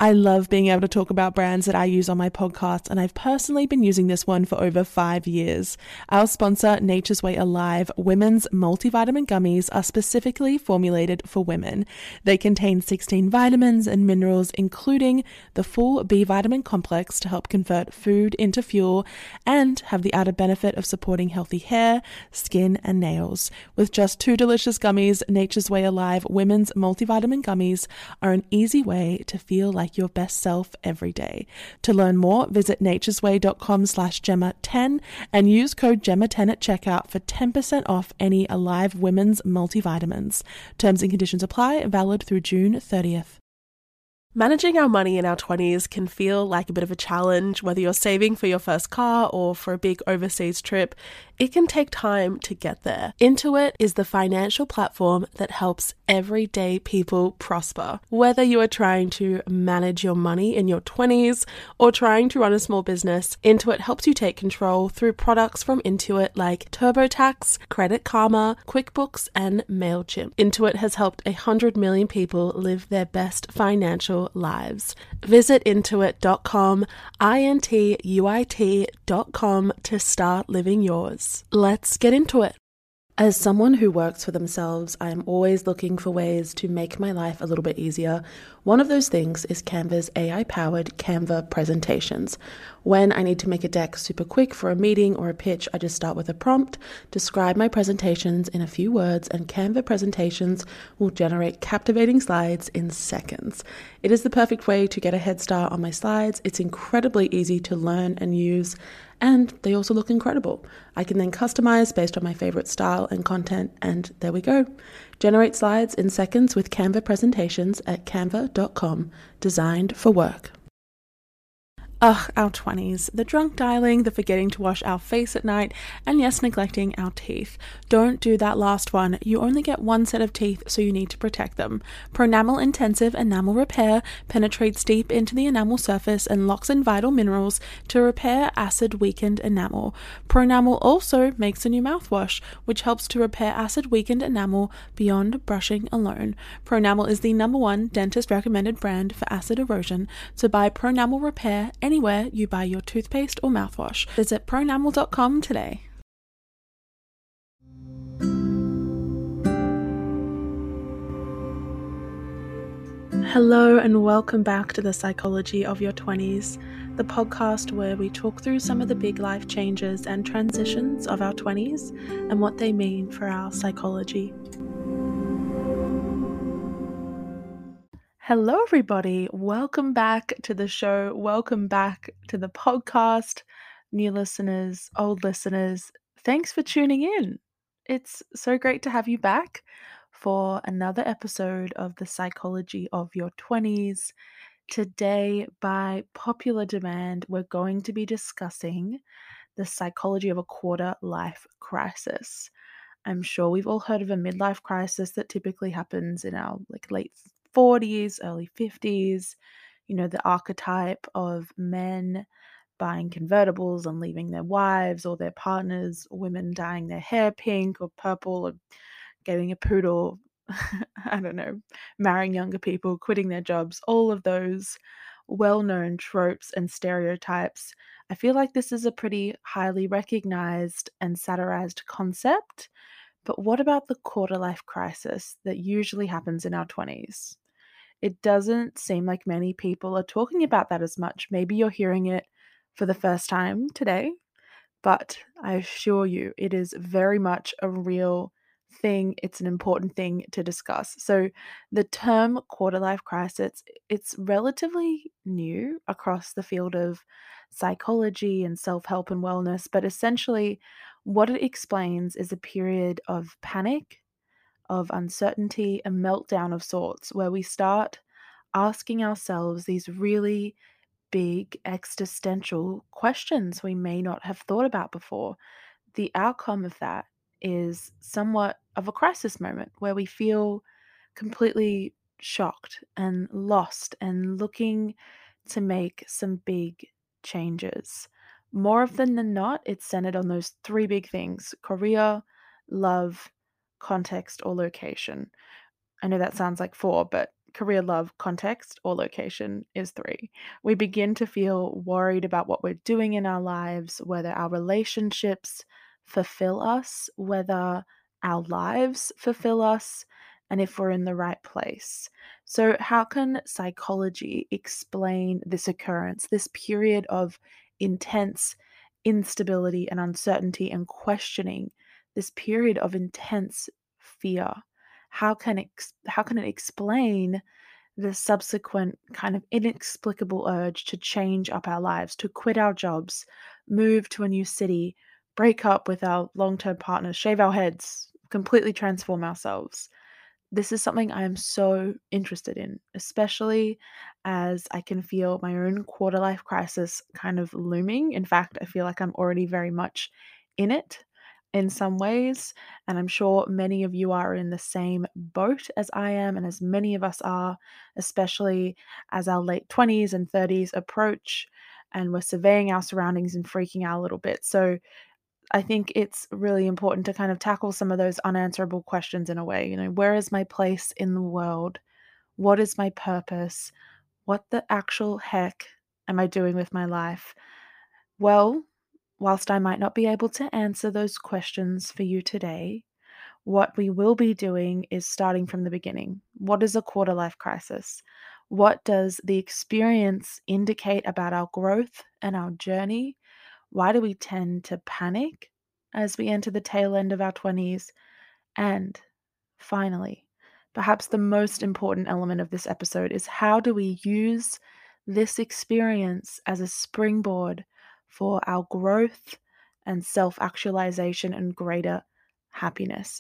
I love being able to talk about brands that I use on my podcast, and I've personally been using this one for over 5 years. Our sponsor, Nature's Way Alive, women's multivitamin gummies are specifically formulated for women. They contain 16 vitamins and minerals, including the full B vitamin complex to help convert food into fuel, and have the added benefit of supporting healthy hair, skin, and nails. With just 2 delicious gummies, Nature's Way Alive women's multivitamin gummies are an easy way to feel like your best self every day. To learn more, visit naturesway.com/Gemma10 and use code Gemma10 at checkout for 10% off any Alive women's multivitamins. Terms and conditions apply, valid through June 30th. Managing our money in our 20s can feel like a bit of a challenge, whether you're saving for your first car or for a big overseas trip. It can take time to get there. Intuit is the financial platform that helps everyday people prosper. Whether you are trying to manage your money in your 20s or trying to run a small business, Intuit helps you take control through products from Intuit like TurboTax, Credit Karma, QuickBooks, and MailChimp. Intuit has helped 100 million people live their best financial lives. Visit intuit.com, intuit.com to start living yours. Let's get into it. As someone who works for themselves, I am always looking for ways to make my life a little bit easier. One of those things is Canva's AI-powered Canva presentations. When I need to make a deck super quick for a meeting or a pitch, I just start with a prompt, describe my presentations in a few words, and Canva presentations will generate captivating slides in seconds. It is the perfect way to get a head start on my slides. It's incredibly easy to learn and use, and they also look incredible. I can then customize based on my favorite style and content, and there we go. Generate slides in seconds with Canva presentations at canva.com, designed for work. Ugh, our 20s. The drunk dialing, the forgetting to wash our face at night, and yes, neglecting our teeth. Don't do that last one. You only get one set of teeth, so you need to protect them. Pronamel Intensive Enamel Repair penetrates deep into the enamel surface and locks in vital minerals to repair acid-weakened enamel. Pronamel also makes a new mouthwash, which helps to repair acid-weakened enamel beyond brushing alone. Pronamel is the #1 dentist-recommended brand for acid erosion, so buy Pronamel Repair anywhere you buy your toothpaste or mouthwash. Visit pronamel.com today. Hello and welcome back to the Psychology of Your 20s, the podcast where we talk through some of the big life changes and transitions of our 20s and what they mean for our psychology. Hello, everybody. Welcome back to the show. Welcome back to the podcast. New listeners, old listeners, thanks for tuning in. It's so great to have you back for another episode of the Psychology of Your 20s. Today, by popular demand, we're going to be discussing the psychology of a quarter life crisis. I'm sure we've all heard of a midlife crisis that typically happens in our late 40s, early 50s, the archetype of men buying convertibles and leaving their wives or their partners, women dyeing their hair pink or purple or getting a poodle, I don't know, marrying younger people, quitting their jobs, all of those well-known tropes and stereotypes. I feel like this is a pretty highly recognized and satirized concept. But what about the quarter life crisis that usually happens in our 20s? It doesn't seem like many people are talking about that as much. Maybe you're hearing it for the first time today, but I assure you it is very much a real thing. It's an important thing to discuss. So the term quarter life crisis, it's relatively new across the field of psychology and self-help and wellness, but essentially what it explains is a period of panic, of uncertainty, a meltdown of sorts, where we start asking ourselves these really big existential questions we may not have thought about before. The outcome of that is somewhat of a crisis moment where we feel completely shocked and lost and looking to make some big changes. More often than not, it's centered on those 3 big things: career, love, context, or location. I know that sounds like 4, but career, love, context, or location is 3. We begin to feel worried about what we're doing in our lives, whether our relationships fulfill us, whether our lives fulfill us, and if we're in the right place. So, how can psychology explain this occurrence, this period of intense instability and uncertainty and questioning, this period of intense fear? How can it explain the subsequent kind of inexplicable urge to change up our lives, to quit our jobs, move to a new city, break up with our long-term partners, shave our heads, completely transform ourselves? This is something I am so interested in, especially as I can feel my own quarter life crisis kind of looming. In fact, I feel like I'm already very much in it in some ways. And I'm sure many of you are in the same boat as I am, and as many of us are, especially as our late 20s and 30s approach and we're surveying our surroundings and freaking out a little bit. So, I think it's really important to kind of tackle some of those unanswerable questions in a way. Where is my place in the world? What is my purpose? What the actual heck am I doing with my life? Well, whilst I might not be able to answer those questions for you today, what we will be doing is starting from the beginning. What is a quarter life crisis? What does the experience indicate about our growth and our journey? Why do we tend to panic as we enter the tail end of our 20s? And finally, perhaps the most important element of this episode is how do we use this experience as a springboard for our growth and self actualization and greater happiness?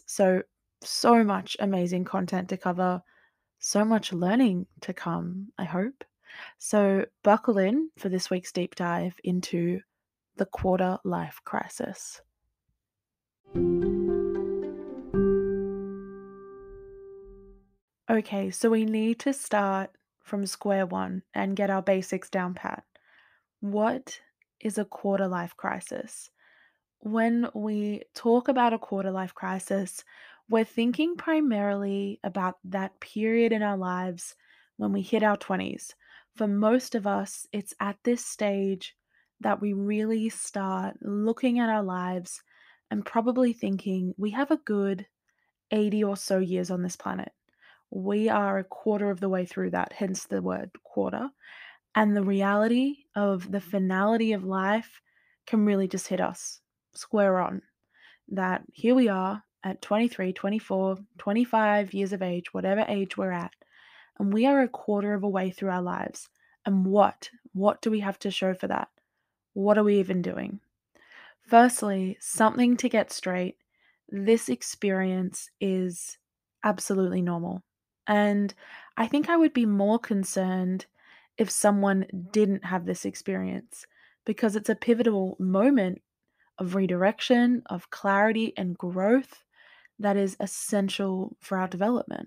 So much amazing content to cover, so much learning to come, I hope. So, buckle in for this week's deep dive into the quarter life crisis. Okay, so we need to start from square one and get our basics down pat. What is a quarter life crisis? When we talk about a quarter life crisis, we're thinking primarily about that period in our lives when we hit our 20s. For most of us, it's at this stage that we really start looking at our lives and probably thinking we have a good 80 or so years on this planet. We are a quarter of the way through that, hence the word quarter. And the reality of the finality of life can really just hit us square on. That here we are at 23, 24, 25 years of age, whatever age we're at, and we are a quarter of a way through our lives. And what do we have to show for that? What are we even doing? Firstly, something to get straight. This experience is absolutely normal. And I think I would be more concerned if someone didn't have this experience, because it's a pivotal moment of redirection, of clarity, and growth that is essential for our development.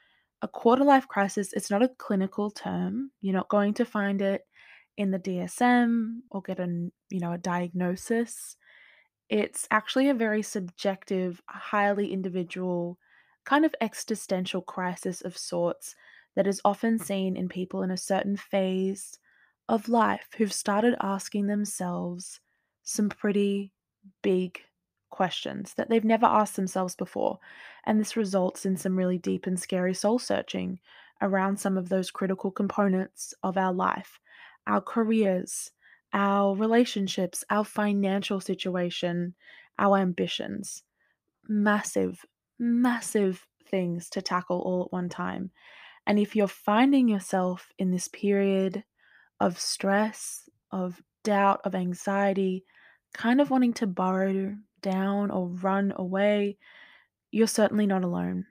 A quarter life crisis, it's not a clinical term. You're not going to find it in the DSM or get a diagnosis. It's actually a very subjective, highly individual, kind of existential crisis of sorts that is often seen in people in a certain phase of life who've started asking themselves some pretty big questions that they've never asked themselves before. And this results in some really deep and scary soul searching around some of those critical components of our life, our careers, our relationships, our financial situation, our ambitions. Massive, massive things to tackle all at one time. And if you're finding yourself in this period of stress, of doubt, of anxiety, kind of wanting to burrow down or run away, you're certainly not alone.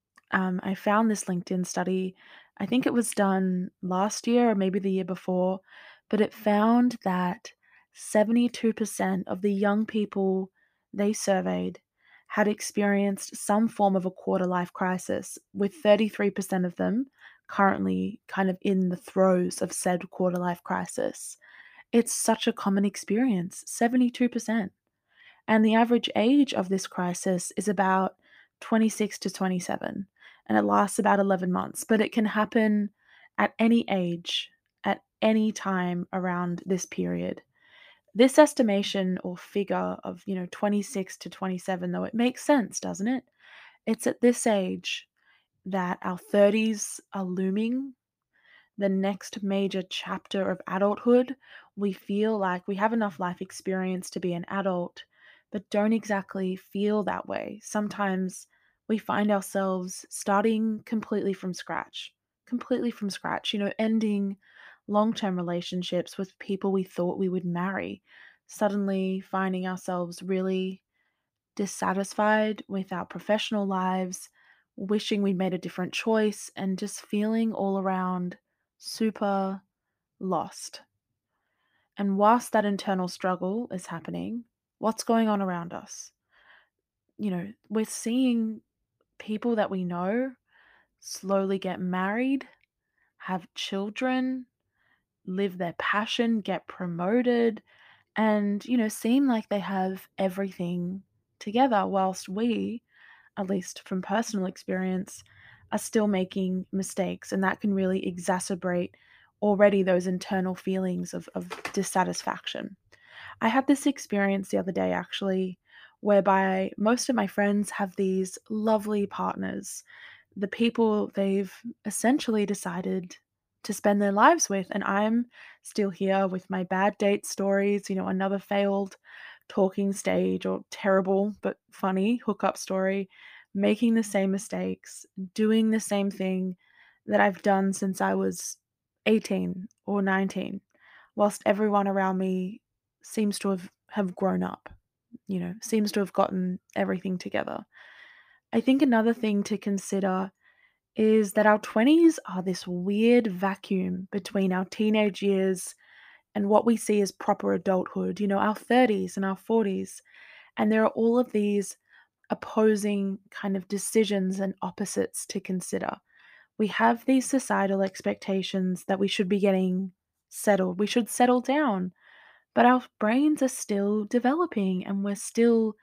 I found this LinkedIn study. I think it was done last year or maybe the year before, but it found that 72% of the young people they surveyed had experienced some form of a quarter life crisis, with 33% of them currently kind of in the throes of said quarter life crisis. It's such a common experience, 72%. And the average age of this crisis is about 26 to 27. and it lasts about 11 months, but it can happen at any age, at any time around this period. This estimation or figure of, 26 to 27, though, it makes sense, doesn't it? It's at this age that our 30s are looming, the next major chapter of adulthood. We feel like we have enough life experience to be an adult, but don't exactly feel that way. Sometimes we find ourselves starting completely from scratch, ending long term relationships with people we thought we would marry, suddenly finding ourselves really dissatisfied with our professional lives, wishing we'd made a different choice, and just feeling all around super lost. And whilst that internal struggle is happening, what's going on around us? We're seeing people that we know slowly get married, have children, live their passion, get promoted, and, seem like they have everything together, whilst we, at least from personal experience, are still making mistakes. And that can really exacerbate already those internal feelings of dissatisfaction. I had this experience the other day, actually, whereby most of my friends have these lovely partners, the people they've essentially decided to spend their lives with. And I'm still here with my bad date stories, another failed talking stage or terrible but funny hookup story, making the same mistakes, doing the same thing that I've done since I was 18 or 19, whilst everyone around me seems to have grown up, seems to have gotten everything together. I think another thing to consider is that our 20s are this weird vacuum between our teenage years and what we see as proper adulthood, our 30s and our 40s. And there are all of these opposing kind of decisions and opposites to consider. We have these societal expectations that we should be getting settled, we should settle down, but our brains are still developing and we're still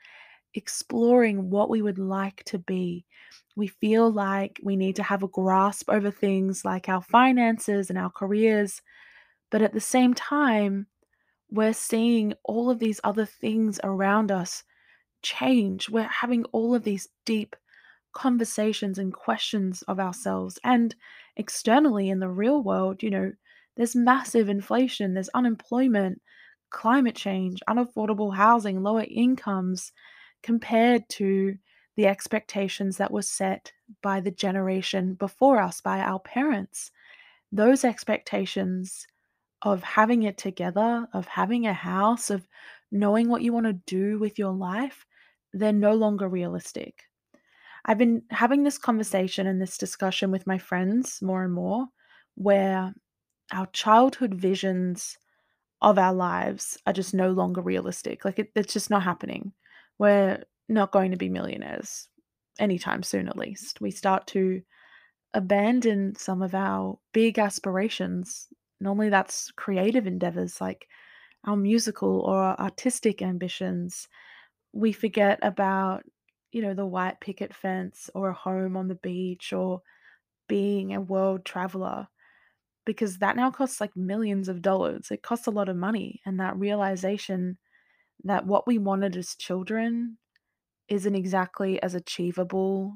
exploring what we would like to be. We feel like we need to have a grasp over things like our finances and our careers, but at the same time, we're seeing all of these other things around us change. We're having all of these deep conversations and questions of ourselves. And externally in the real world, there's massive inflation, there's unemployment, climate change, unaffordable housing, lower incomes compared to the expectations that were set by the generation before us, by our parents. Those expectations of having it together, of having a house, of knowing what you want to do with your life, they're no longer realistic. I've been having this conversation and this discussion with my friends more and more, where our childhood visions of our lives are just no longer realistic. Like it's just not happening. We're not going to be millionaires anytime soon, at least. We start to abandon some of our big aspirations. Normally, that's creative endeavors like our musical or our artistic ambitions. We forget about, the white picket fence or a home on the beach or being a world traveler, because that now costs like millions of dollars. It costs a lot of money. And that realization that what we wanted as children isn't exactly as achievable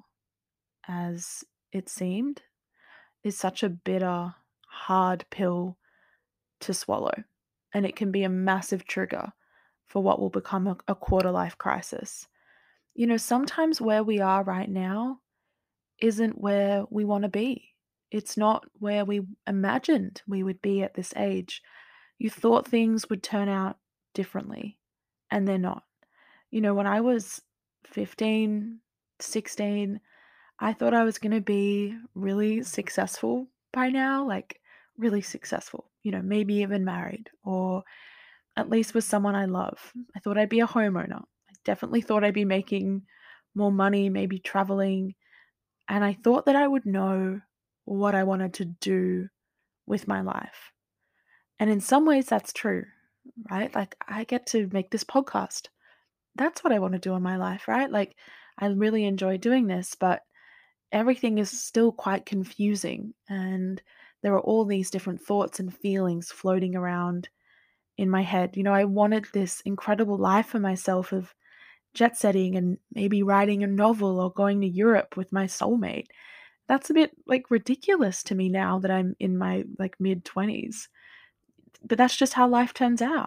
as it seemed is such a bitter, hard pill to swallow. And it can be a massive trigger for what will become a quarter life crisis. Sometimes where we are right now isn't where we want to be. It's not where we imagined we would be at this age. You thought things would turn out differently, and they're not. When I was 15, 16, I thought I was going to be really successful by now, like really successful, maybe even married or at least with someone I love. I thought I'd be a homeowner. I definitely thought I'd be making more money, maybe traveling. And I thought that I would know what I wanted to do with my life. And in some ways, that's true, right? Like, I get to make this podcast. That's what I want to do in my life, right? Like, I really enjoy doing this, but everything is still quite confusing, and there are all these different thoughts and feelings floating around in my head. I wanted this incredible life for myself of jet setting and maybe writing a novel or going to Europe with my soulmate. That's a bit like ridiculous to me now that I'm in my like mid 20s. But that's just how life turns out.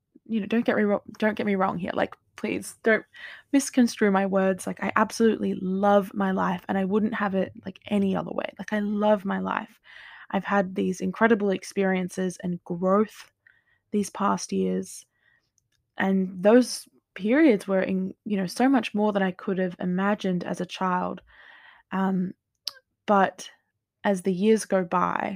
Don't get me wrong here. Like, please don't misconstrue my words. Like, I absolutely love my life and I wouldn't have it like any other way. Like, I love my life. I've had these incredible experiences and growth these past years, and those periods were so much more than I could have imagined as a child. Um, but as the years go by,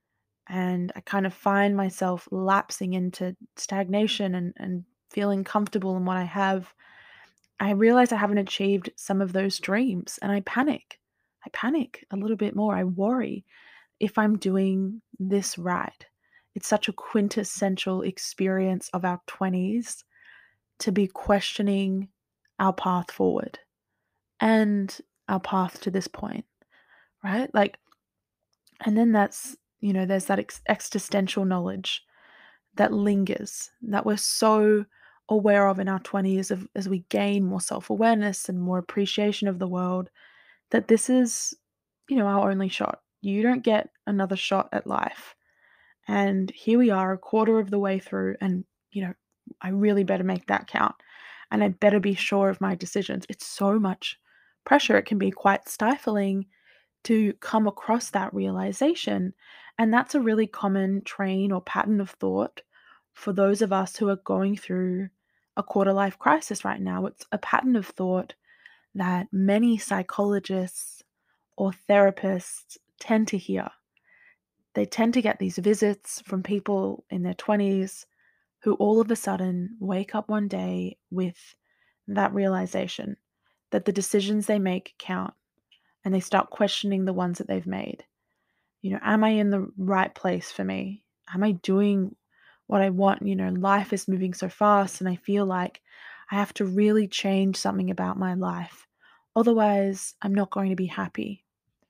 and I kind of find myself lapsing into stagnation and feeling comfortable in what I have, I realize I haven't achieved some of those dreams and I panic. I panic a little bit more. I worry if I'm doing this right. It's such a quintessential experience of our 20s to be questioning our path forward and our path to this point, right? Like, and then there's that existential knowledge that lingers, that we're so aware of in our 20s as we gain more self-awareness and more appreciation of the world, that this is, our only shot. You don't get another shot at life. And here we are, a quarter of the way through, and I really better make that count. And I better be sure of my decisions. It's so much pressure. It can be quite stifling to come across that realization. And that's a really common train or pattern of thought for those of us who are going through a quarter life crisis right now. It's a pattern of thought that many psychologists or therapists tend to hear. They tend to get these visits from people in their 20s who all of a sudden wake up one day with that realization that the decisions they make count, and they start questioning the ones that they've made. Am I in the right place for me? Am I doing what I want? Life is moving so fast, and I feel like I have to really change something about my life. Otherwise, I'm not going to be happy.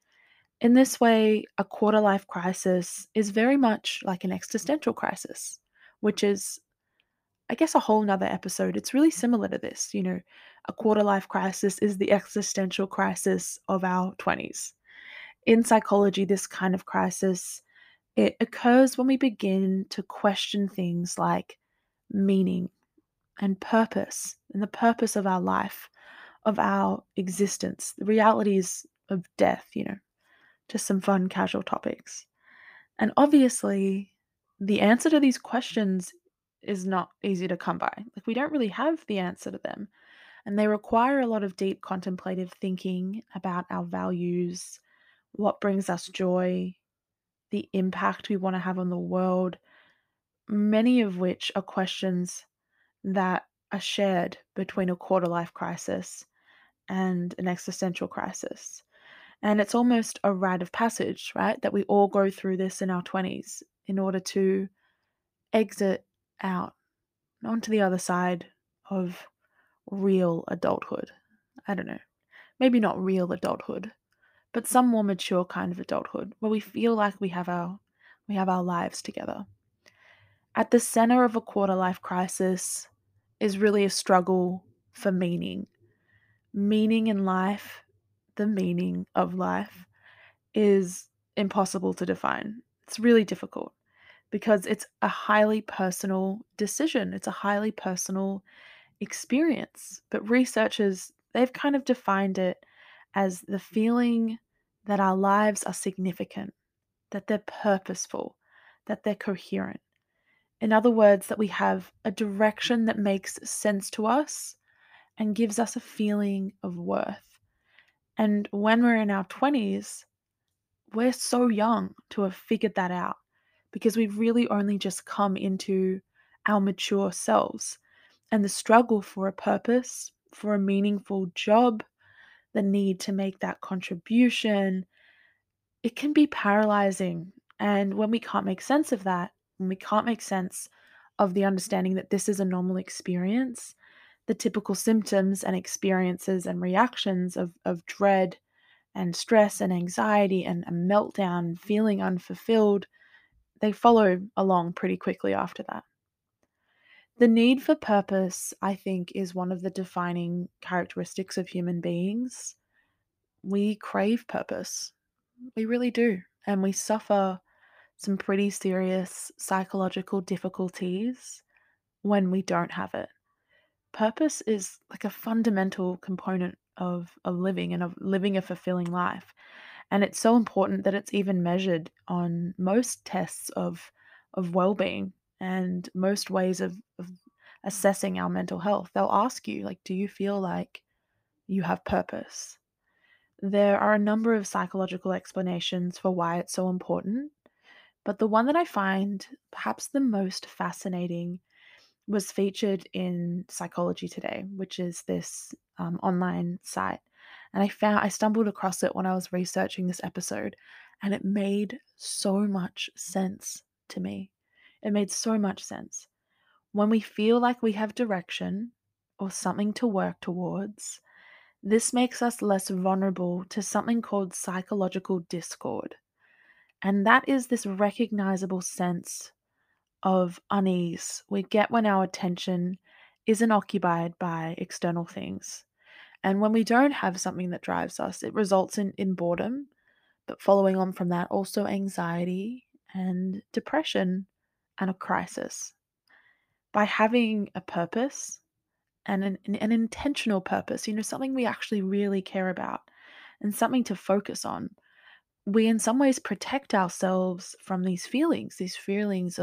In this way, a quarter life crisis is very much like an existential crisis, which is, I guess, a whole nother episode. It's really similar to this. A quarter life crisis is the existential crisis of our 20s. In psychology, this kind of crisis, it occurs when we begin to question things like meaning and purpose, and the purpose of our life, of our existence, the realities of death, just some fun casual topics. And obviously, the answer to these questions is not easy to come by. Like, we don't really have the answer to them, and they require a lot of deep contemplative thinking about our values, what brings us joy, the impact we want to have on the world, many of which are questions that are shared between a quarter life crisis and an existential crisis. And it's almost a rite of passage, right? That we all go through this in our 20s in order to exit out onto the other side of real adulthood. I don't know. Maybe not real adulthood, but some more mature kind of adulthood where we feel like we have our lives together. At the center of a quarter life crisis is really a struggle for meaning. Meaning in life, the meaning of life, is impossible to define. It's really difficult because it's a highly personal decision. It's a highly personal experience. But researchers, they've kind of defined it as the feeling that our lives are significant, that they're purposeful, that they're coherent. In other words, that we have a direction that makes sense to us and gives us a feeling of worth. And when we're in our 20s, we're so young to have figured that out because we've really only just come into our mature selves. And the struggle for a purpose, for a meaningful job, the need to make that contribution, it can be paralyzing. And when we can't make sense of that, when we can't make sense of the understanding that this is a normal experience, the typical symptoms and experiences and reactions of dread And stress and anxiety and a meltdown, feeling unfulfilled, they follow along pretty quickly after that. The need for purpose, I think, is one of the defining characteristics of human beings. We crave purpose. We really do. And we suffer some pretty serious psychological difficulties when we don't have it. Purpose is like a fundamental component of living and of living a fulfilling life. And it's so important that it's even measured on most tests of well-being and most ways of assessing our mental health. They'll ask you, like, do you feel like you have purpose? There are a number of psychological explanations for why it's so important, but the one that I find perhaps the most fascinating was featured in Psychology Today, which is this online site. And I stumbled across it when I was researching this episode, and it made so much sense to me. It made so much sense. When we feel like we have direction or something to work towards, this makes us less vulnerable to something called psychological discord. And that is this recognizable sense of unease we get when our attention isn't occupied by external things. And when we don't have something that drives us, it results in boredom, but following on from that, also anxiety and depression and a crisis. By having a purpose and an intentional purpose, something we actually really care about and something to focus on, we in some ways protect ourselves from these feelings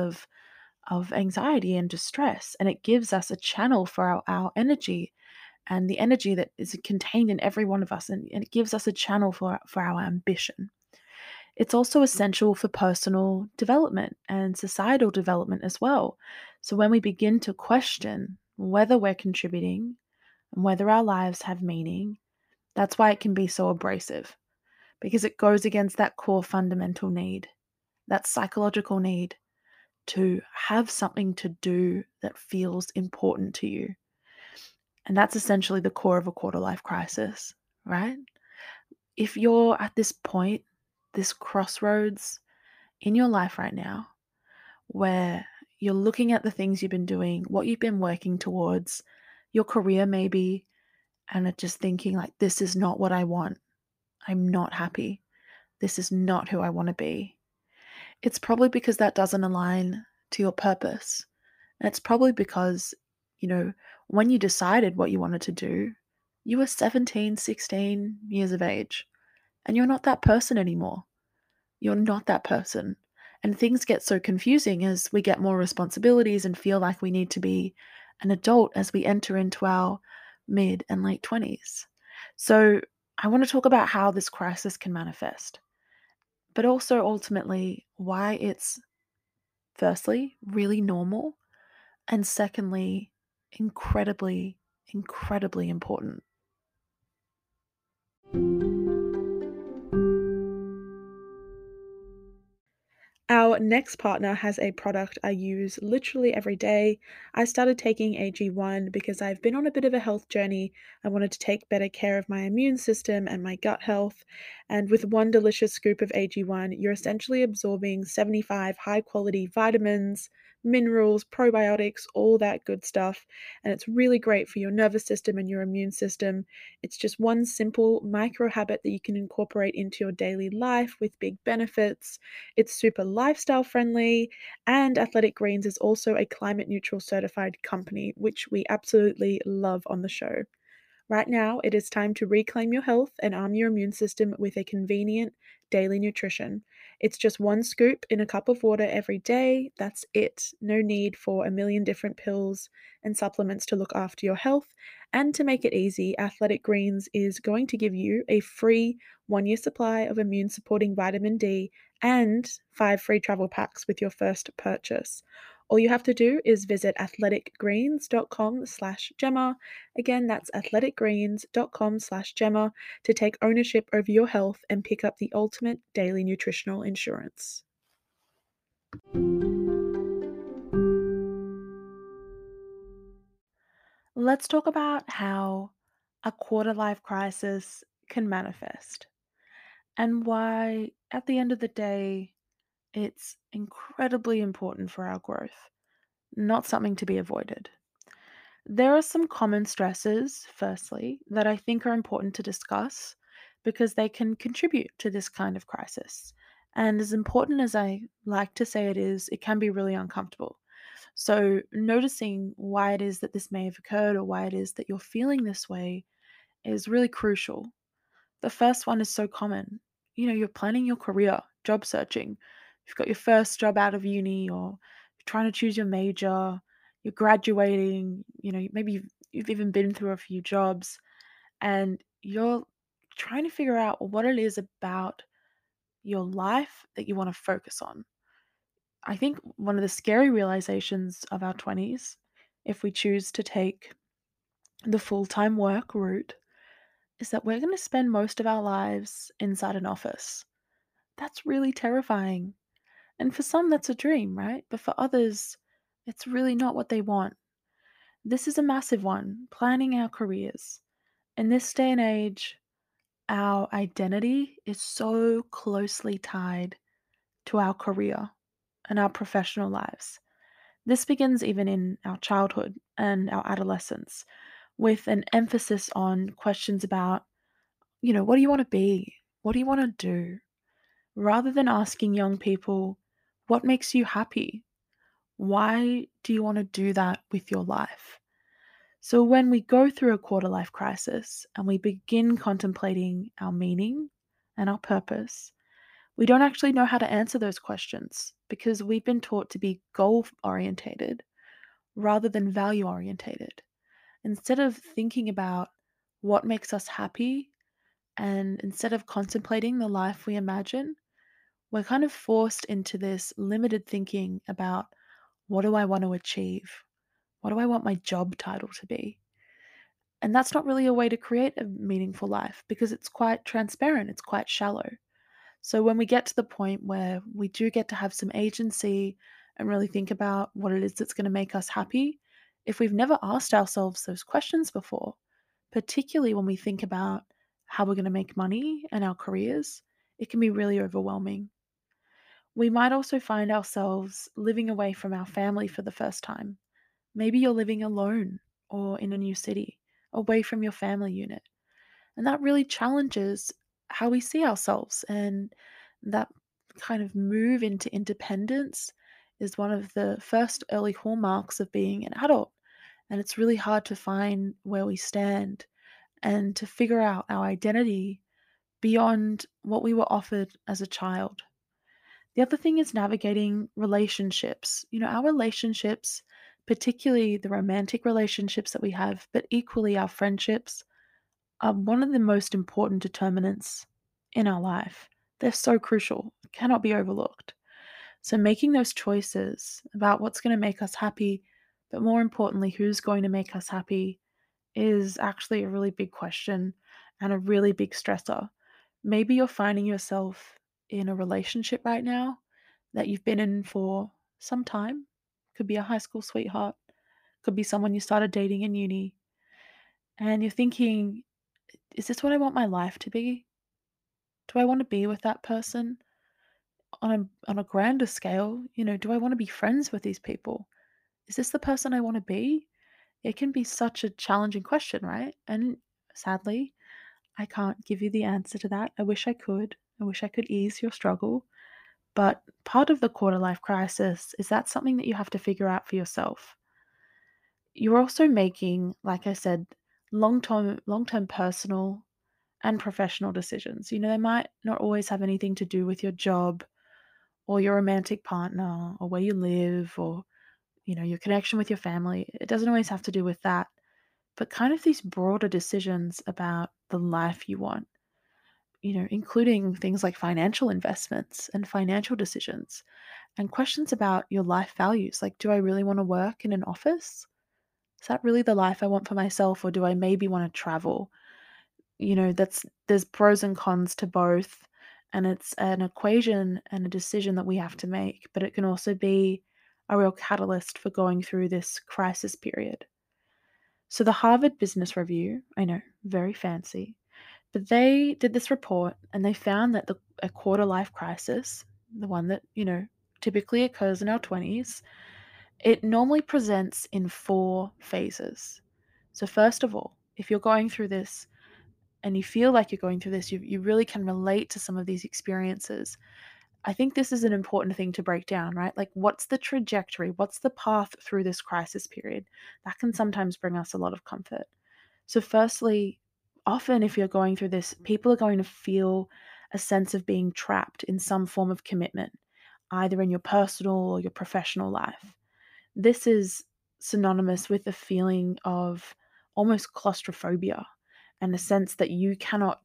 of anxiety and distress. And it gives us a channel for our energy and the energy that is contained in every one of us. And it gives us a channel for our ambition. It's also essential for personal development and societal development as well. So when we begin to question whether we're contributing and whether our lives have meaning, that's why it can be so abrasive, because it goes against that core fundamental need, that psychological need to have something to do that feels important to you. And that's essentially the core of a quarter life crisis, right? If you're at this point, this crossroads in your life right now, where you're looking at the things you've been doing, what you've been working towards, your career maybe, and are just thinking, like, this is not what I want. I'm not happy. This is not who I want to be. It's probably because that doesn't align to your purpose. And it's probably because, when you decided what you wanted to do, you were 17, 16 years of age, and you're not that person anymore. You're not that person. And things get so confusing as we get more responsibilities and feel like we need to be an adult as we enter into our mid and late 20s. So, I want to talk about how this crisis can manifest, but also ultimately why it's, firstly, really normal, and secondly, incredibly, incredibly important. Our next partner has a product I use literally every day. I started taking AG1 because I've been on a bit of a health journey. I wanted to take better care of my immune system and my gut health. And with one delicious scoop of AG1, you're essentially absorbing 75 high quality vitamins, minerals, probiotics, all that good stuff. And it's really great for your nervous system and your immune system. It's just one simple micro habit that you can incorporate into your daily life with big benefits. It's super lifestyle friendly, and Athletic Greens is also a climate neutral certified company, which we absolutely love on the show. Right now, it is time to reclaim your health and arm your immune system with a convenient daily nutrition. It's just one scoop in a cup of water every day. That's it. No need for a million different pills and supplements to look after your health. And to make it easy, Athletic Greens is going to give you a free 1 year supply of immune supporting vitamin D and 5 free travel packs with your first purchase. All you have to do is visit athleticgreens.com/Gemma. Again, that's athleticgreens.com/Gemma to take ownership over your health and pick up the ultimate daily nutritional insurance. Let's talk about how a quarter life crisis can manifest. and why, at the end of the day, it's incredibly important for our growth, not something to be avoided. There are some common stresses, firstly, that I think are important to discuss because they can contribute to this kind of crisis. And as important as I like to say it is, it can be really uncomfortable. So, noticing why it is that this may have occurred or why it is that you're feeling this way is really crucial. The first one is so common. You're planning your career, job searching. You've got your first job out of uni, or you're trying to choose your major, you're graduating, maybe you've even been through a few jobs, and you're trying to figure out what it is about your life that you want to focus on. I think one of the scary realizations of our 20s, if we choose to take the full time work route, is that we're going to spend most of our lives inside an office. That's really terrifying. And for some, that's a dream, right? But for others, it's really not what they want. This is a massive one, planning our careers. In this day and age, our identity is so closely tied to our career and our professional lives. This begins even in our childhood and our adolescence, with an emphasis on questions about, what do you want to be? What do you want to do? Rather than asking young people, what makes you happy? Why do you want to do that with your life? So, when we go through a quarter life crisis and we begin contemplating our meaning and our purpose, we don't actually know how to answer those questions because we've been taught to be goal orientated rather than value orientated. Instead of thinking about what makes us happy and instead of contemplating the life we imagine, we're kind of forced into this limited thinking about what do I want to achieve? What do I want my job title to be? And that's not really a way to create a meaningful life because it's quite transparent, it's quite shallow. So when we get to the point where we do get to have some agency and really think about what it is that's going to make us happy, if we've never asked ourselves those questions before, particularly when we think about how we're going to make money and our careers, it can be really overwhelming. We might also find ourselves living away from our family for the first time. Maybe you're living alone or in a new city, away from your family unit. And that really challenges how we see ourselves. And that kind of move into independence is one of the first early hallmarks of being an adult. And it's really hard to find where we stand and to figure out our identity beyond what we were offered as a child. The other thing is navigating relationships. Our relationships, particularly the romantic relationships that we have, but equally our friendships, are one of the most important determinants in our life. They're so crucial, cannot be overlooked. So, making those choices about what's going to make us happy, but more importantly, who's going to make us happy, is actually a really big question and a really big stressor. Maybe you're finding yourself in a relationship right now that you've been in for some time. Could be a high school sweetheart, could be someone you started dating in uni, and you're thinking, is this what I want my life to be? Do I want to be with that person on a grander scale? Do I want to be friends with these people? Is this the person I want to be? It can be such a challenging question, right? And sadly, I can't give you the answer to that. I wish I could. I wish I could ease your struggle. But part of the quarter life crisis is that something that you have to figure out for yourself. You're also making, like I said, long-term personal and professional decisions. They might not always have anything to do with your job or your romantic partner or where you live or, your connection with your family. It doesn't always have to do with that, but kind of these broader decisions about the life you want, including things like financial investments and financial decisions and questions about your life values. Like, do I really want to work in an office? Is that really the life I want for myself? Or do I maybe want to travel? There's pros and cons to both, and it's an equation and a decision that we have to make, but it can also be a real catalyst for going through this crisis period. So the Harvard Business Review, I know, very fancy, But they did this report and they found that a quarter life crisis, the one that, typically occurs in our 20s, it normally presents in 4 phases. So, first of all, if you're going through this and you feel like you're going through this, you really can relate to some of these experiences. I think this is an important thing to break down, right? Like, what's the trajectory? What's the path through this crisis period? That can sometimes bring us a lot of comfort. So, firstly, often if you're going through this, people are going to feel a sense of being trapped in some form of commitment, either in your personal or your professional life. This is synonymous with a feeling of almost claustrophobia and a sense that you cannot,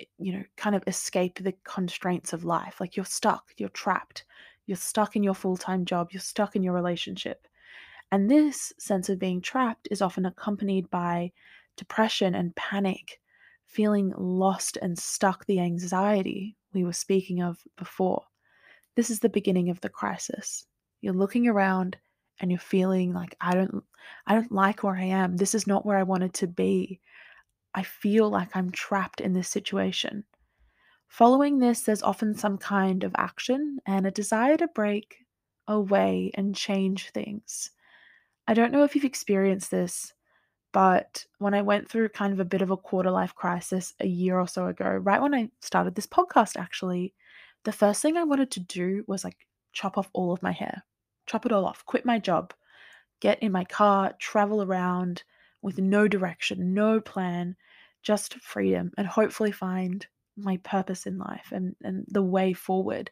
kind of escape the constraints of life. Like, you're stuck, you're trapped, you're stuck in your full time job, you're stuck in your relationship. And this sense of being trapped is often accompanied by depression and panic, feeling lost and stuck, the anxiety we were speaking of before. This is the beginning of the crisis. You're looking around and you're feeling like I don't like where I am. This is not where I wanted to be. I feel like I'm trapped in this situation. Following this, there's often some kind of action and a desire to break away and change things. I don't know if you've experienced this, but when I went through kind of a bit of a quarter life crisis a year or so ago, right when I started this podcast, actually, the first thing I wanted to do was like chop off all of my hair, chop it all off, quit my job, get in my car, travel around with no direction, no plan, just freedom, and hopefully find my purpose in life and the way forward.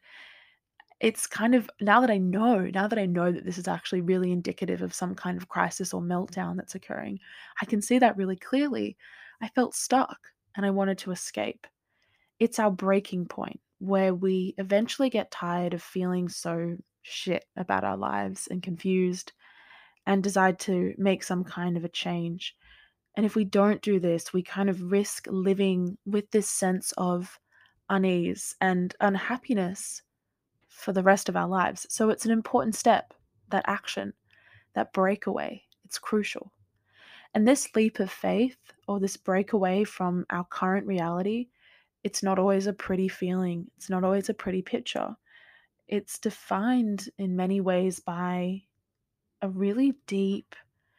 It's kind of now that I know that this is actually really indicative of some kind of crisis or meltdown that's occurring, I can see that really clearly. I felt stuck and I wanted to escape. It's our breaking point where we eventually get tired of feeling so shit about our lives and confused and decide to make some kind of a change. And if we don't do this, we kind of risk living with this sense of unease and unhappiness for the rest of our lives. So it's an important step, that action, that breakaway. It's crucial. And this leap of faith or this breakaway from our current reality, it's not always a pretty feeling. It's not always a pretty picture. It's defined in many ways by a really deep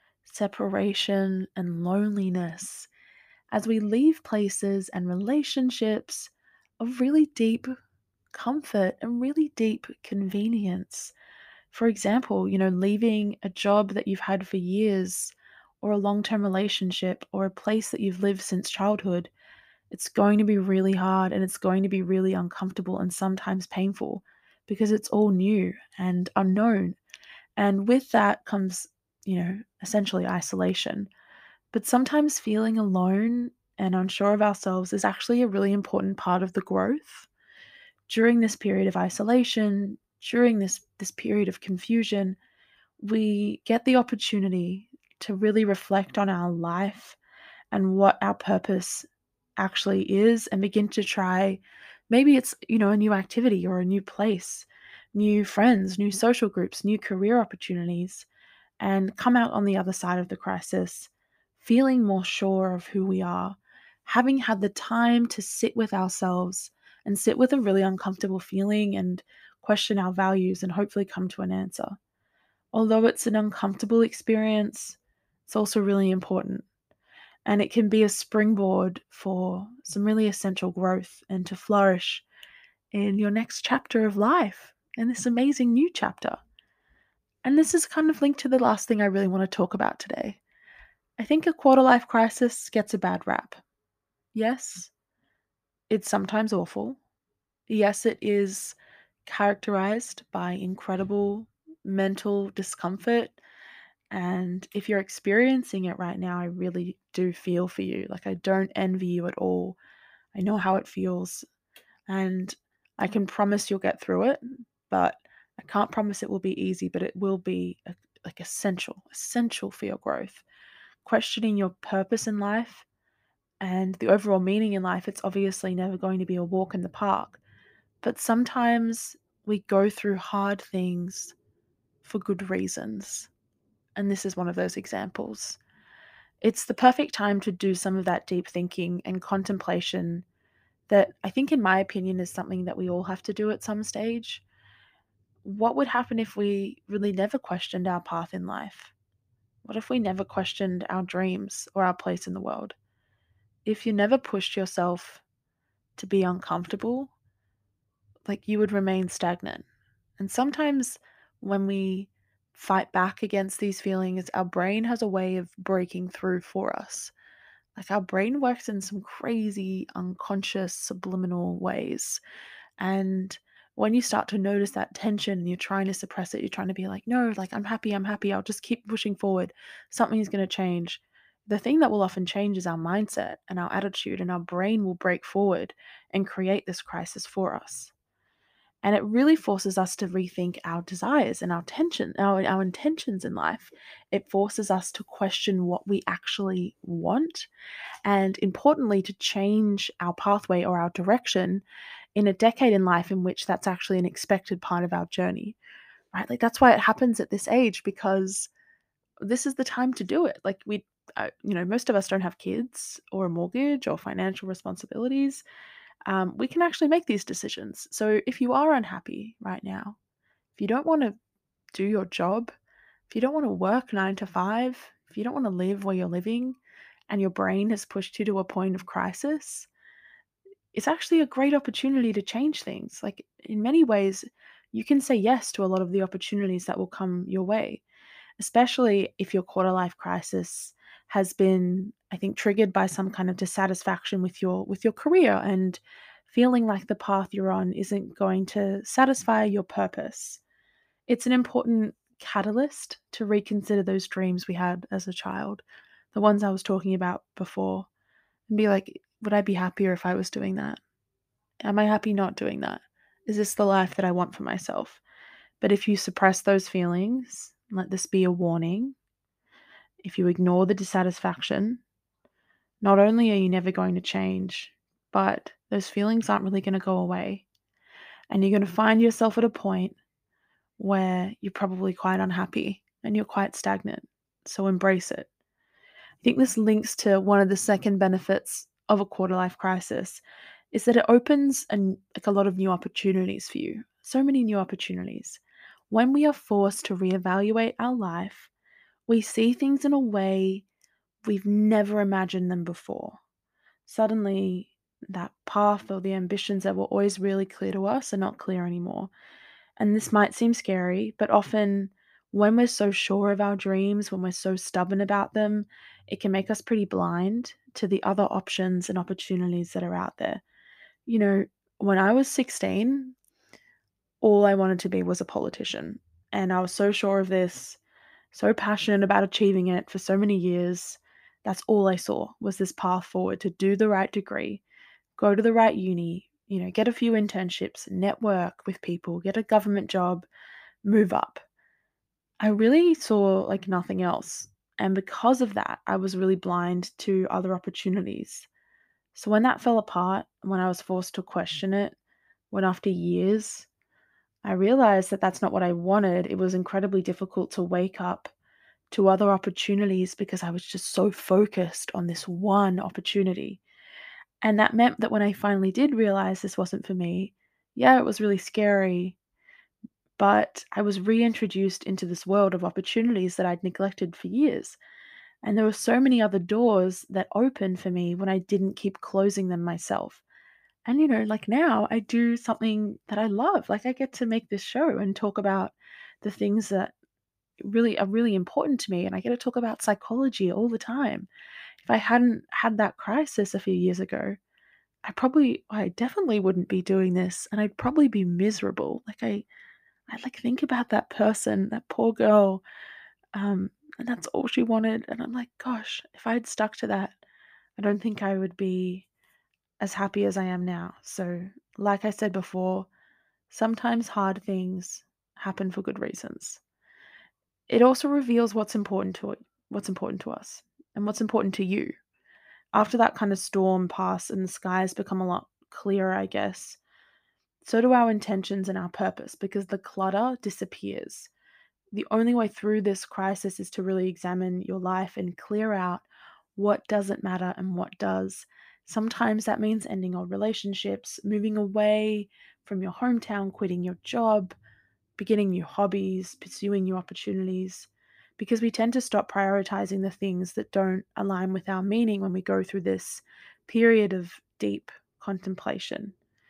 separation and loneliness as we leave places and relationships of really deep comfort and really deep convenience. For example, leaving a job that you've had for years, or a long term relationship, or a place that you've lived since childhood, it's going to be really hard and it's going to be really uncomfortable and sometimes painful because it's all new and unknown. And with that comes, essentially isolation. But sometimes feeling alone and unsure of ourselves is actually a really important part of the growth. During this period of isolation, during this period of confusion, we get the opportunity to really reflect on our life and what our purpose actually is and begin to try, maybe it's, a new activity or a new place, new friends, new social groups, new career opportunities, and come out on the other side of the crisis feeling more sure of who we are, having had the time to sit with ourselves and sit with a really uncomfortable feeling and question our values and hopefully come to an answer. Although it's an uncomfortable experience, it's also really important. And it can be a springboard for some really essential growth and to flourish in your next chapter of life, in this amazing new chapter. And this is kind of linked to the last thing I really want to talk about today. I think a quarter life crisis gets a bad rap. Yes, it's sometimes awful. Yes, it is characterized by incredible mental discomfort. And if you're experiencing it right now, I really do feel for you. Like, I don't envy you at all. I know how it feels. And I can promise you'll get through it. But I can't promise it will be easy, but it will be like essential for your growth. Questioning your purpose in life and the overall meaning in life, it's obviously never going to be a walk in the park. But sometimes we go through hard things for good reasons. And this is one of those examples. It's the perfect time to do some of that deep thinking and contemplation that I think, in my opinion, is something that we all have to do at some stage. What would happen if we really never questioned our path in life? What if we never questioned our dreams or our place in the world? If you never pushed yourself to be uncomfortable, like you would remain stagnant. And sometimes when we fight back against these feelings, our brain has a way of breaking through for us. Like our brain works in some crazy, unconscious, subliminal ways. And when you start to notice that tension and you're trying to suppress it, you're trying to be like, no, like I'm happy, I'll just keep pushing forward. Something's going to change. The thing that will often change is our mindset and our attitude, and our brain will break forward and create this crisis for us. And it really forces us to rethink our desires and our intentions in life. It forces us to question what we actually want, and importantly, to change our pathway or our direction in a decade in life in which that's actually an expected part of our journey, right? Like that's why it happens at this age, because this is the time to do it. Like most of us don't have kids or a mortgage or financial responsibilities. We can actually make these decisions. So if you are unhappy right now, if you don't want to do your job, if you don't want to work 9 to 5, if you don't want to live where you're living, and your brain has pushed you to a point of crisis, it's actually a great opportunity to change things. Like in many ways, you can say yes to a lot of the opportunities that will come your way, especially if your quarter life crisis has been, I think, triggered by some kind of dissatisfaction with your career, and feeling like the path you're on isn't going to satisfy your purpose. It's an important catalyst to reconsider those dreams we had as a child, the ones I was talking about before, and be like, would I be happier if I was doing that? Am I happy not doing that? Is this the life that I want for myself? But if you suppress those feelings, let this be a warning. If you ignore the dissatisfaction, not only are you never going to change, but those feelings aren't really going to go away. And you're going to find yourself at a point where you're probably quite unhappy and you're quite stagnant. So embrace it. I think this links to one of the second benefits of a quarter life crisis, is that it opens like a lot of new opportunities for you. So many new opportunities. When we are forced to reevaluate our life, we see things in a way we've never imagined them before. Suddenly, that path or the ambitions that were always really clear to us are not clear anymore. And this might seem scary, but often when we're so sure of our dreams, when we're so stubborn about them, it can make us pretty blind to the other options and opportunities that are out there. You know, when I was 16, all I wanted to be was a politician. And I was so sure of this, so passionate about achieving it for so many years. That's all I saw was this path forward to do the right degree, go to the right uni, get a few internships, network with people, get a government job, move up. I really saw like nothing else. And because of that, I was really blind to other opportunities. So when that fell apart, when I was forced to question it, when after years, I realized that that's not what I wanted, it was incredibly difficult to wake up to other opportunities because I was just so focused on this one opportunity. And that meant that when I finally did realize this wasn't for me, yeah, it was really scary, but I was reintroduced into this world of opportunities that I'd neglected for years. And there were so many other doors that opened for me when I didn't keep closing them myself. And, like now I do something that I love. Like I get to make this show and talk about the things that really are really important to me. And I get to talk about psychology all the time. If I hadn't had that crisis a few years ago, I definitely wouldn't be doing this, and I'd probably be miserable. Like I like think about that person, that poor girl, and that's all she wanted. And I'm like, gosh, if I had stuck to that, I don't think I would be as happy as I am now. So, like I said before, sometimes hard things happen for good reasons. It also reveals what's important to us, and what's important to you. After that kind of storm pass and the skies become a lot clearer, I guess, so do our intentions and our purpose, because the clutter disappears. The only way through this crisis is to really examine your life and clear out what doesn't matter and what does. Sometimes that means ending old relationships, moving away from your hometown, quitting your job, beginning new hobbies, pursuing new opportunities, because we tend to stop prioritizing the things that don't align with our meaning when we go through this period of deep contemplation.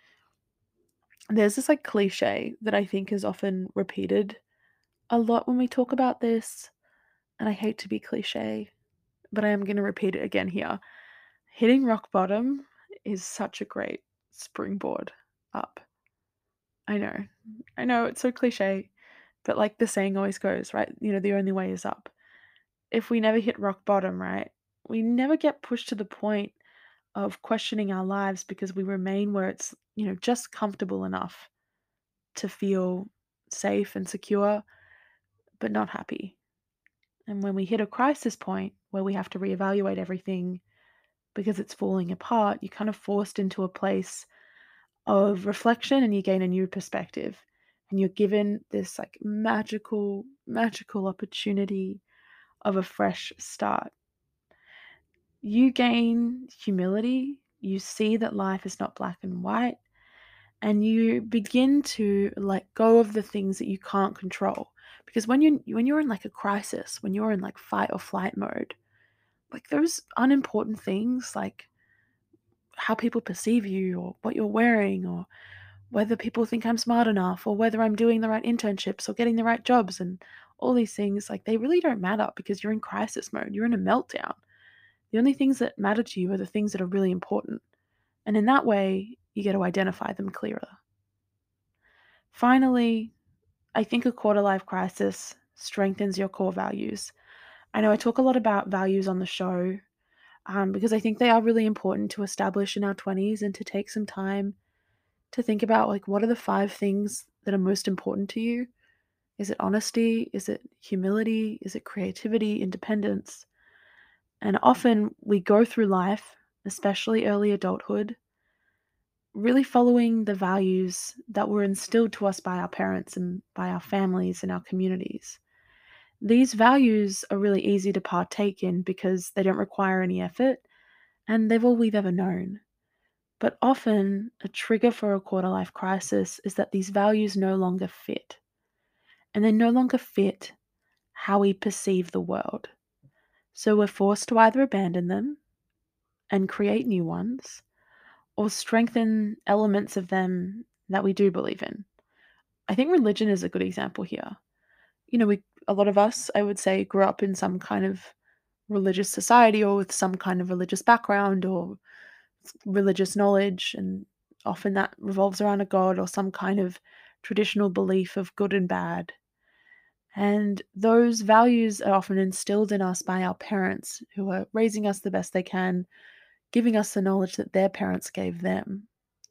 There's this like cliche that I think is often repeated a lot when we talk about this, and I hate to be cliche, but I am going to repeat it again here. Hitting rock bottom is such a great springboard up. I know. I know it's so cliche, but like the saying always goes, right? The only way is up. If we never hit rock bottom, right? We never get pushed to the point of questioning our lives because we remain where it's, just comfortable enough to feel safe and secure, but not happy. And when we hit a crisis point where we have to reevaluate everything because it's falling apart, you're kind of forced into a place of reflection and you gain a new perspective. And you're given this like magical opportunity of a fresh start. You gain humility, you see that life is not black and white, and you begin to let go of the things that you can't control. Because when you're in like a crisis, when you're in like fight or flight mode, like those unimportant things like how people perceive you or what you're wearing or whether people think I'm smart enough or whether I'm doing the right internships or getting the right jobs and all these things, like they really don't matter because you're in crisis mode. You're in a meltdown. The only things that matter to you are the things that are really important. And in that way, you get to identify them clearer. Finally, I think a quarter life crisis strengthens your core values. I know I talk a lot about values on the show because I think they are really important to establish in our 20s and to take some time to think about like what are the 5 things that are most important to you. Is it honesty? Is it humility? Is it creativity, independence? And often we go through life, especially early adulthood, really following the values that were instilled to us by our parents and by our families and our communities. These values are really easy to partake in because they don't require any effort and they're all we've ever known. But often, a trigger for a quarter life crisis is that these values no longer fit, and they no longer fit how we perceive the world. So we're forced to either abandon them and create new ones, or strengthen elements of them that we do believe in. I think religion is a good example here. A lot of us, I would say, grew up in some kind of religious society or with some kind of religious background or religious knowledge, and often that revolves around a god or some kind of traditional belief of good and bad. And those values are often instilled in us by our parents who are raising us the best they can, giving us the knowledge that their parents gave them.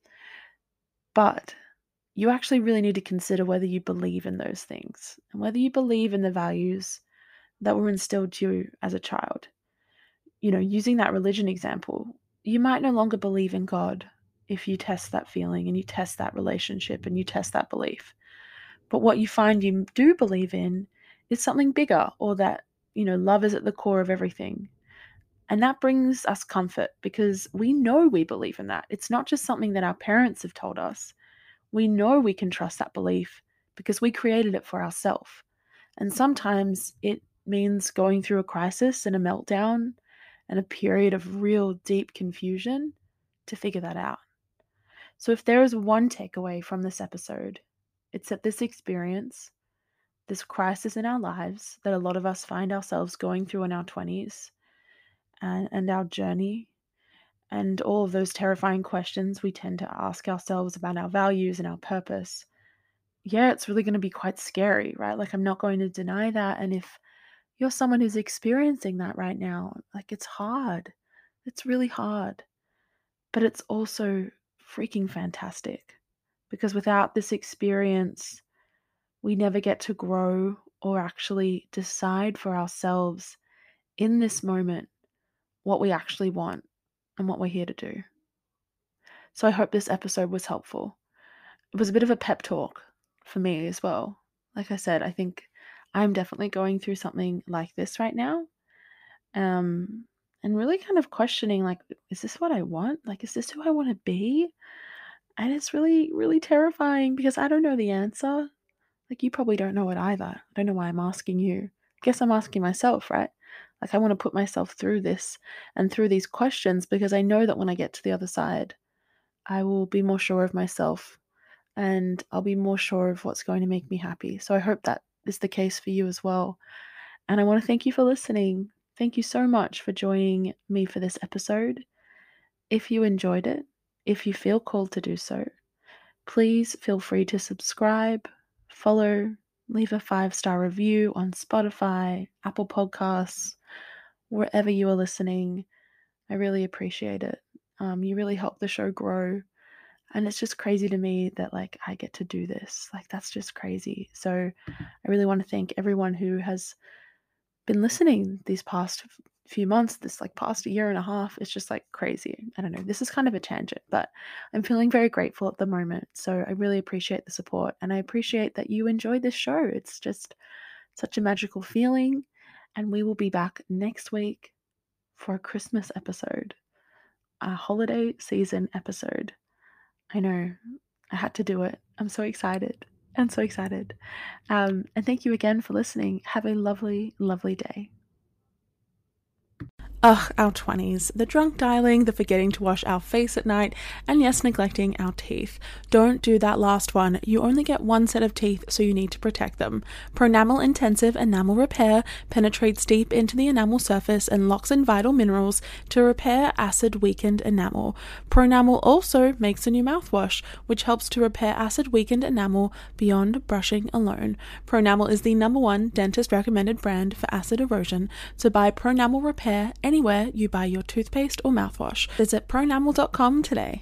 But you actually really need to consider whether you believe in those things and whether you believe in the values that were instilled to you as a child. Using that religion example, you might no longer believe in God if you test that feeling and you test that relationship and you test that belief. But what you find you do believe in is something bigger, or that, love is at the core of everything. And that brings us comfort because we know we believe in that. It's not just something that our parents have told us. We know we can trust that belief because we created it for ourselves. And sometimes it means going through a crisis and a meltdown and a period of real deep confusion to figure that out. So, if there is one takeaway from this episode, it's that this experience, this crisis in our lives that a lot of us find ourselves going through in our 20s and our journey, and all of those terrifying questions we tend to ask ourselves about our values and our purpose, yeah, it's really going to be quite scary, right? Like, I'm not going to deny that. And if you're someone who's experiencing that right now, like, it's hard. It's really hard. But it's also freaking fantastic because without this experience, we never get to grow or actually decide for ourselves in this moment what we actually want and what we're here to do. So I hope this episode was helpful. It was a bit of a pep talk for me as well. Like I said, I think I'm definitely going through something like this right now. Um, and really kind of questioning, like, is this what I want? Like, is this who I want to be? And it's really, really terrifying because I don't know the answer. Like, you probably don't know it either. I don't know why I'm asking you. I guess I'm asking myself, right? Like, I want to put myself through this and through these questions because I know that when I get to the other side, I will be more sure of myself and I'll be more sure of what's going to make me happy. So I hope that is the case for you as well. And I want to thank you for listening. Thank you so much for joining me for this episode. If you enjoyed it, if you feel called to do so, please feel free to subscribe, follow, leave a 5-star review on Spotify, Apple Podcasts, wherever you are listening. I really appreciate it. You really help the show grow. And it's just crazy to me that like I get to do this. Like that's just crazy. So I really want to thank everyone who has been listening these past few months, this like past year and a half. It's just like crazy. I don't know. This is kind of a tangent, but I'm feeling very grateful at the moment. So I really appreciate the support and I appreciate that you enjoyed this show. It's just such a magical feeling. And we will be back next week for a Christmas episode, a holiday season episode. I know. I had to do it. I'm so excited. I'm so excited. And thank you again for listening. Have a lovely, lovely day. Ugh, our 20s. The drunk dialing, the forgetting to wash our face at night, and yes, neglecting our teeth. Don't do that last one. You only get one set of teeth, so you need to protect them. Pronamel Intensive Enamel Repair penetrates deep into the enamel surface and locks in vital minerals to repair acid-weakened enamel. Pronamel also makes a new mouthwash, which helps to repair acid-weakened enamel beyond brushing alone. Pronamel is the #1 dentist-recommended brand for acid erosion, so buy Pronamel Repair anywhere you buy your toothpaste or mouthwash. Visit pronamel.com today.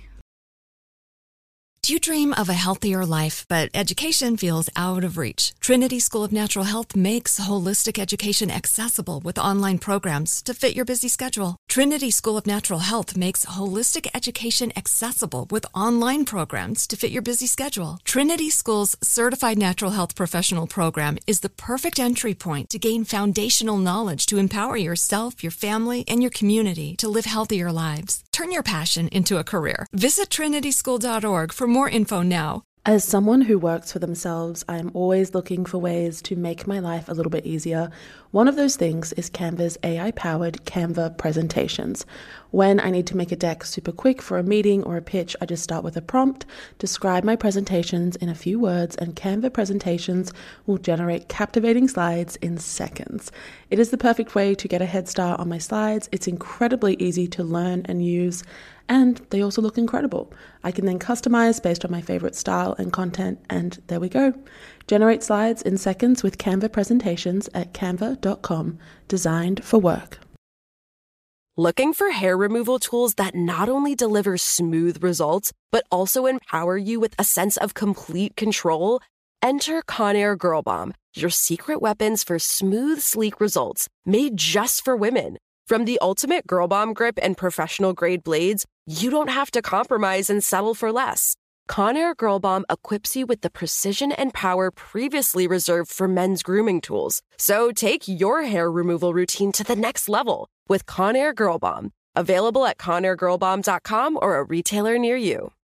Do you dream of a healthier life, but education feels out of reach? Trinity School of Natural Health makes holistic education accessible with online programs to fit your busy schedule. Trinity School of Natural Health makes holistic education accessible with online programs to fit your busy schedule. Trinity School's Certified Natural Health Professional Program is the perfect entry point to gain foundational knowledge to empower yourself, your family, and your community to live healthier lives. Turn your passion into a career. Visit trinityschool.org for more info now. As someone who works for themselves, I am always looking for ways to make my life a little bit easier. One of those things is Canva's AI-powered Canva presentations. When I need to make a deck super quick for a meeting or a pitch, I just start with a prompt, describe my presentations in a few words, and Canva presentations will generate captivating slides in seconds. It is the perfect way to get a head start on my slides. It's incredibly easy to learn and use, and they also look incredible. I can then customize based on my favorite style and content, and there we go. Generate slides in seconds with Canva presentations at canva.com, designed for work. Looking for hair removal tools that not only deliver smooth results, but also empower you with a sense of complete control? Enter Conair Girl Bomb, your secret weapons for smooth, sleek results, made just for women. From the ultimate Girl Bomb grip and professional-grade blades, you don't have to compromise and settle for less. Conair Girl Bomb equips you with the precision and power previously reserved for men's grooming tools. So take your hair removal routine to the next level with Conair Girl Bomb. Available at ConairGirlBomb.com or a retailer near you.